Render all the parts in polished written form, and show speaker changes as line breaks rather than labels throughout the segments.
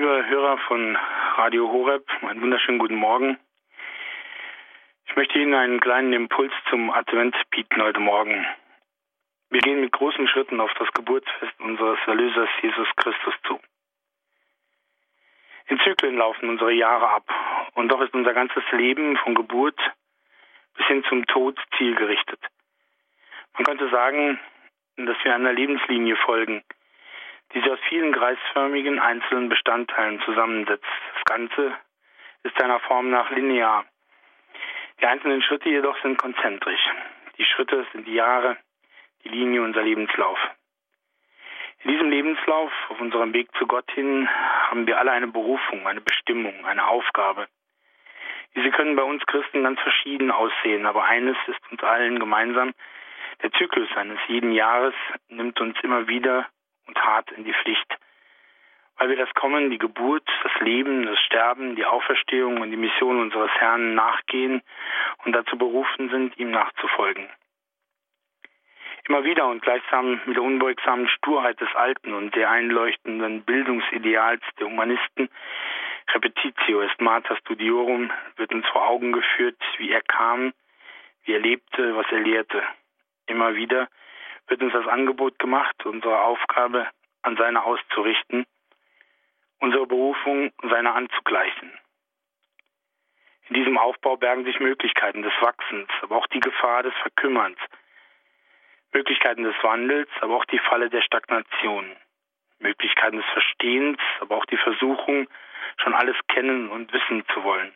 Liebe Hörer von Radio Horeb, einen wunderschönen guten Morgen. Ich möchte Ihnen einen kleinen Impuls zum Advent bieten heute Morgen. Wir gehen mit großen Schritten auf das Geburtsfest unseres Erlösers Jesus Christus zu. In Zyklen laufen unsere Jahre ab und doch ist unser ganzes Leben von Geburt bis hin zum Tod zielgerichtet. Man könnte sagen, dass wir einer Lebenslinie folgen, die sich aus vielen kreisförmigen einzelnen Bestandteilen zusammensetzt. Das Ganze ist seiner Form nach linear. Die einzelnen Schritte jedoch sind konzentrisch. Die Schritte sind die Jahre, die Linie unser Lebenslauf. In diesem Lebenslauf, auf unserem Weg zu Gott hin, haben wir alle eine Berufung, eine Bestimmung, eine Aufgabe. Diese können bei uns Christen ganz verschieden aussehen, aber eines ist uns allen gemeinsam: Der Zyklus eines jeden Jahres nimmt uns immer wieder und hart in die Pflicht, weil wir das Kommen, die Geburt, das Leben, das Sterben, die Auferstehung und die Mission unseres Herrn nachgehen und dazu berufen sind, ihm nachzufolgen. Immer wieder und gleichsam mit der unbeugsamen Sturheit des Alten und der einleuchtenden Bildungsideals der Humanisten, Repetitio est mater studiorum, wird uns vor Augen geführt, wie er kam, wie er lebte, was er lehrte. Immer wieder wird uns das Angebot gemacht, unsere Aufgabe an seine auszurichten, unsere Berufung seiner anzugleichen. In diesem Aufbau bergen sich Möglichkeiten des Wachsens, aber auch die Gefahr des Verkümmerns, Möglichkeiten des Wandels, aber auch die Falle der Stagnation, Möglichkeiten des Verstehens, aber auch die Versuchung, schon alles kennen und wissen zu wollen.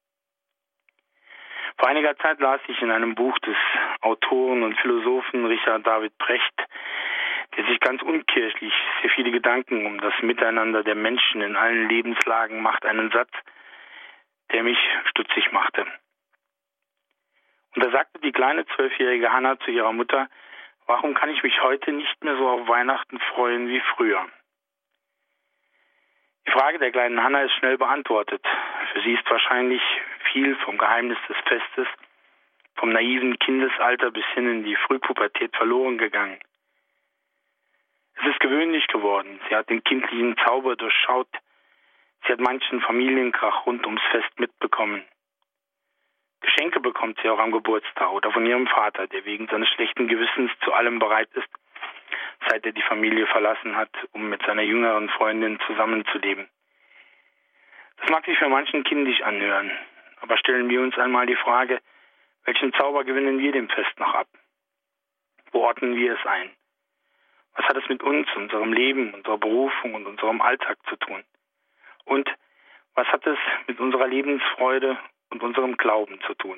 Vor einiger Zeit las ich in einem Buch des Autoren und Philosophen Richard David Precht, der sich ganz unkirchlich sehr viele Gedanken um das Miteinander der Menschen in allen Lebenslagen macht, einen Satz, der mich stutzig machte. Und da sagte die kleine 12-jährige Hannah zu ihrer Mutter: Warum kann ich mich heute nicht mehr so auf Weihnachten freuen wie früher? Die Frage der kleinen Hannah ist schnell beantwortet. Für sie ist wahrscheinlich viel vom Geheimnis des Festes, vom naiven Kindesalter bis hin in die Frühpubertät verloren gegangen. Es ist gewöhnlich geworden. Sie hat den kindlichen Zauber durchschaut. Sie hat manchen Familienkrach rund ums Fest mitbekommen. Geschenke bekommt sie auch am Geburtstag oder von ihrem Vater, der wegen seines schlechten Gewissens zu allem bereit ist, seit er die Familie verlassen hat, um mit seiner jüngeren Freundin zusammenzuleben. Das mag sich für manchen kindisch anhören, aber stellen wir uns einmal die Frage: Welchen Zauber gewinnen wir dem Fest noch ab? Wo ordnen wir es ein? Was hat es mit uns, unserem Leben, unserer Berufung und unserem Alltag zu tun? Und was hat es mit unserer Lebensfreude und unserem Glauben zu tun?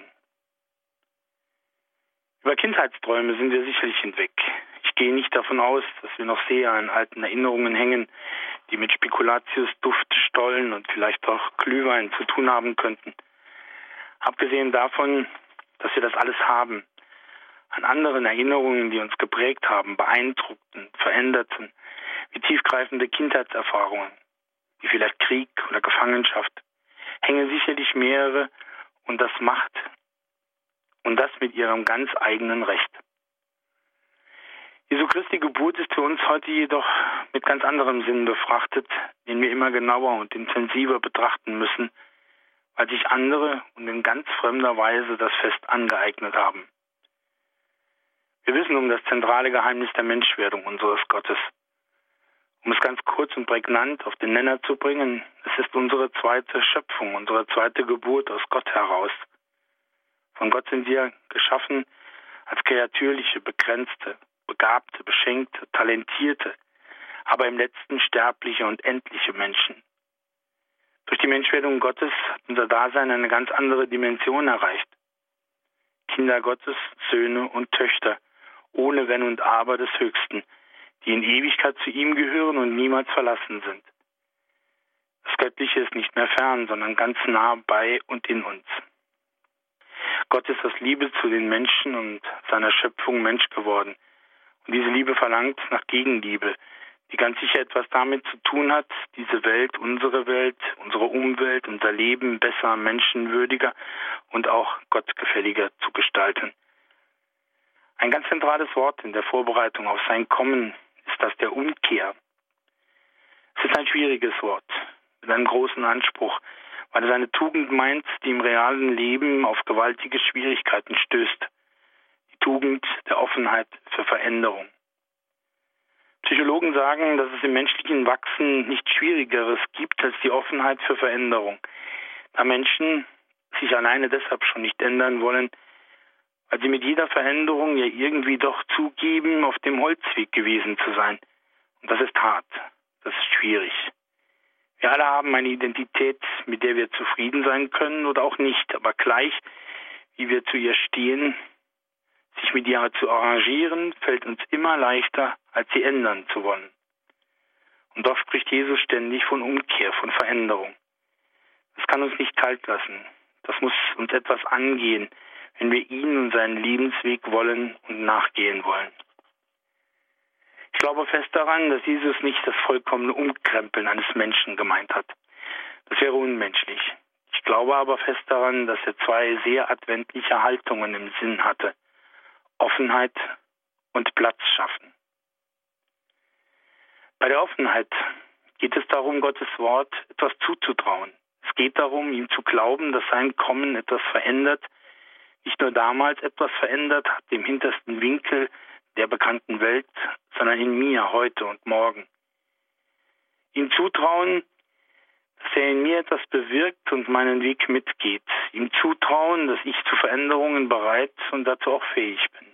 Über Kindheitsträume sind wir sicherlich hinweg. Ich gehe nicht davon aus, dass wir noch sehr an alten Erinnerungen hängen, die mit Spekulatius, Duft, Stollen und vielleicht auch Glühwein zu tun haben könnten. Abgesehen davon, dass wir das alles haben, an anderen Erinnerungen, die uns geprägt haben, beeindruckten, veränderten, wie tiefgreifende Kindheitserfahrungen, wie vielleicht Krieg oder Gefangenschaft, hängen sicherlich mehrere, und das mit ihrem ganz eigenen Recht. Jesu Christi Geburt ist für uns heute jedoch mit ganz anderem Sinn befrachtet, den wir immer genauer und intensiver betrachten müssen, weil sich andere und in ganz fremder Weise das Fest angeeignet haben. Wir wissen um das zentrale Geheimnis der Menschwerdung unseres Gottes. Um es ganz kurz und prägnant auf den Nenner zu bringen: Es ist unsere zweite Schöpfung, unsere zweite Geburt aus Gott heraus. Von Gott sind wir geschaffen als kreatürliche, begrenzte, begabte, beschenkte, talentierte, aber im letzten sterbliche und endliche Menschen. Durch die Menschwerdung Gottes hat unser Dasein eine ganz andere Dimension erreicht. Kinder Gottes, Söhne und Töchter, ohne Wenn und Aber des Höchsten, die in Ewigkeit zu ihm gehören und niemals verlassen sind. Das Göttliche ist nicht mehr fern, sondern ganz nah bei und in uns. Gott ist aus Liebe zu den Menschen und seiner Schöpfung Mensch geworden. Und diese Liebe verlangt nach Gegenliebe, die ganz sicher etwas damit zu tun hat, diese Welt, unsere Umwelt, unser Leben besser, menschenwürdiger und auch gottgefälliger zu gestalten. Ein ganz zentrales Wort in der Vorbereitung auf sein Kommen ist das der Umkehr. Es ist ein schwieriges Wort. mit einem großen Anspruch, weil es eine Tugend meint, die im realen Leben auf gewaltige Schwierigkeiten stößt. Die Tugend der Offenheit für Veränderung. Psychologen sagen, dass es im menschlichen Wachsen nichts Schwierigeres gibt als die Offenheit für Veränderung, da Menschen sich alleine deshalb schon nicht ändern wollen, weil sie mit jeder Veränderung ja irgendwie doch zugeben, auf dem Holzweg gewesen zu sein. Und das ist hart, das ist schwierig. Wir alle haben eine Identität, mit der wir zufrieden sein können oder auch nicht, aber gleich, wie wir zu ihr stehen, sich mit ihr zu arrangieren, fällt uns immer leichter, als sie ändern zu wollen. Und doch spricht Jesus ständig von Umkehr, von Veränderung. Das kann uns nicht kalt lassen. Das muss uns etwas angehen, wenn wir ihn und seinen Lebensweg wollen und nachgehen wollen. Ich glaube fest daran, dass Jesus nicht das vollkommene Umkrempeln eines Menschen gemeint hat. Das wäre unmenschlich. Ich glaube aber fest daran, dass er zwei sehr adventliche Haltungen im Sinn hatte. Offenheit und Platz schaffen. Bei der Offenheit geht es darum, Gottes Wort etwas zuzutrauen. Es geht darum, ihm zu glauben, dass sein Kommen etwas verändert, nicht nur damals etwas verändert hat, im hintersten Winkel der bekannten Welt, sondern in mir, heute und morgen. Ihm zutrauen, dass er in mir etwas bewirkt und meinen Weg mitgeht. Ihm zutrauen, dass ich zu Veränderungen bereit und dazu auch fähig bin.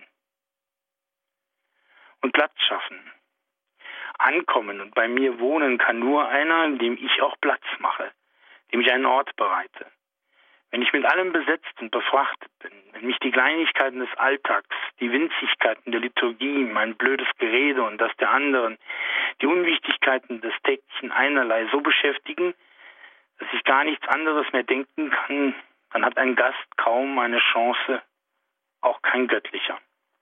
Und Platz schaffen. Ankommen und bei mir wohnen kann nur einer, dem ich auch Platz mache, dem ich einen Ort bereite. Wenn ich mit allem besetzt und befrachtet bin, wenn mich die Kleinigkeiten des Alltags, die Winzigkeiten der Liturgie, mein blödes Gerede und das der anderen, die Unwichtigkeiten des täglichen Einerlei so beschäftigen, dass ich gar nichts anderes mehr denken kann, dann hat ein Gast kaum eine Chance, auch kein göttlicher.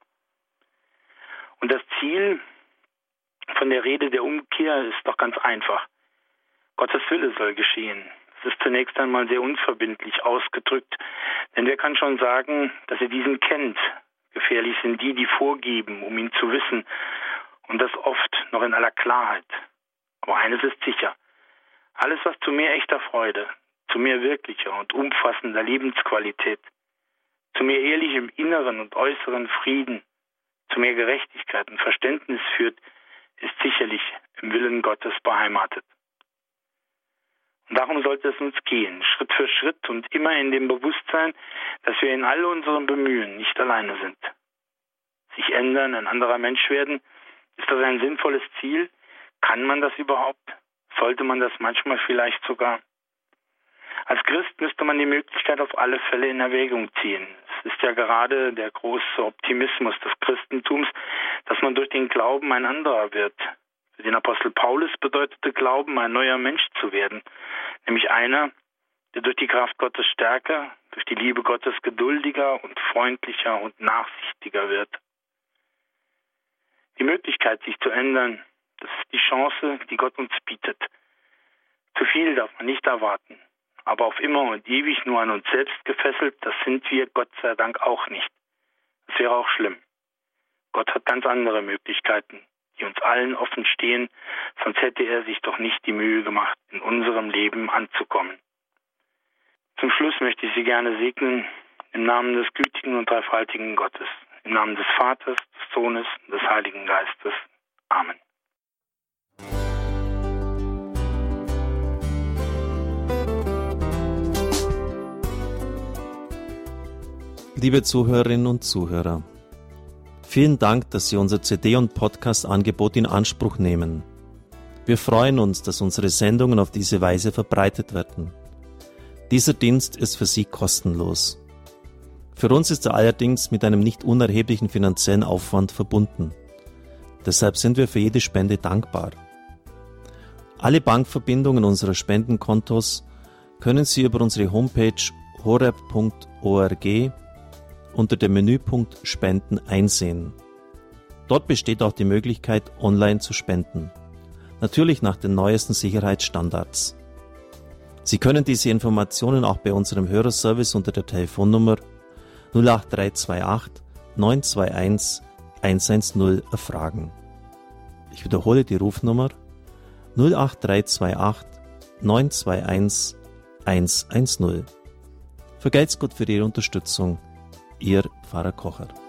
Und das Ziel von der Rede der Umkehr ist doch ganz einfach. Gottes Wille soll geschehen. Das ist zunächst einmal sehr unverbindlich ausgedrückt, denn wer kann schon sagen, dass er diesen kennt? Gefährlich sind die, die vorgeben, um ihn zu wissen, und das oft noch in aller Klarheit. Aber eines ist sicher: Alles, was zu mehr echter Freude, zu mehr wirklicher und umfassender Lebensqualität, zu mehr ehrlichem inneren und äußeren Frieden, zu mehr Gerechtigkeit und Verständnis führt, ist sicherlich im Willen Gottes beheimatet. Und darum sollte es uns gehen, Schritt für Schritt und immer in dem Bewusstsein, dass wir in all unserem Bemühen nicht alleine sind. Sich ändern, ein anderer Mensch werden, ist das ein sinnvolles Ziel? Kann man das überhaupt? Sollte man das manchmal vielleicht sogar? Als Christ müsste man die Möglichkeit auf alle Fälle in Erwägung ziehen. Es ist ja gerade der große Optimismus des Christentums, dass man durch den Glauben ein anderer wird. Für den Apostel Paulus bedeutete Glauben, ein neuer Mensch zu werden, nämlich einer, der durch die Kraft Gottes stärker, durch die Liebe Gottes geduldiger und freundlicher und nachsichtiger wird. Die Möglichkeit, sich zu ändern, das ist die Chance, die Gott uns bietet. Zu viel darf man nicht erwarten, aber auf immer und ewig nur an uns selbst gefesselt, das sind wir Gott sei Dank auch nicht. Das wäre auch schlimm. Gott hat ganz andere Möglichkeiten, die uns allen offen stehen, sonst hätte er sich doch nicht die Mühe gemacht, in unserem Leben anzukommen. Zum Schluss möchte ich Sie gerne segnen, im Namen des gütigen und dreifaltigen Gottes, im Namen des Vaters, des Sohnes und des Heiligen Geistes. Amen.
Liebe Zuhörerinnen und Zuhörer, vielen Dank, dass Sie unser CD- und Podcast-Angebot in Anspruch nehmen. Wir freuen uns, dass unsere Sendungen auf diese Weise verbreitet werden. Dieser Dienst ist für Sie kostenlos. Für uns ist er allerdings mit einem nicht unerheblichen finanziellen Aufwand verbunden. Deshalb sind wir für jede Spende dankbar. Alle Bankverbindungen unserer Spendenkontos können Sie über unsere Homepage horeb.org unter dem Menüpunkt Spenden einsehen. Dort besteht auch die Möglichkeit, online zu spenden. Natürlich nach den neuesten Sicherheitsstandards. Sie können diese Informationen auch bei unserem Hörerservice unter der Telefonnummer 08328 921 110 erfragen. Ich wiederhole die Rufnummer 08328 921 110. Vergelt's Gott für Ihre Unterstützung. Ihr Pfarrer Kocher.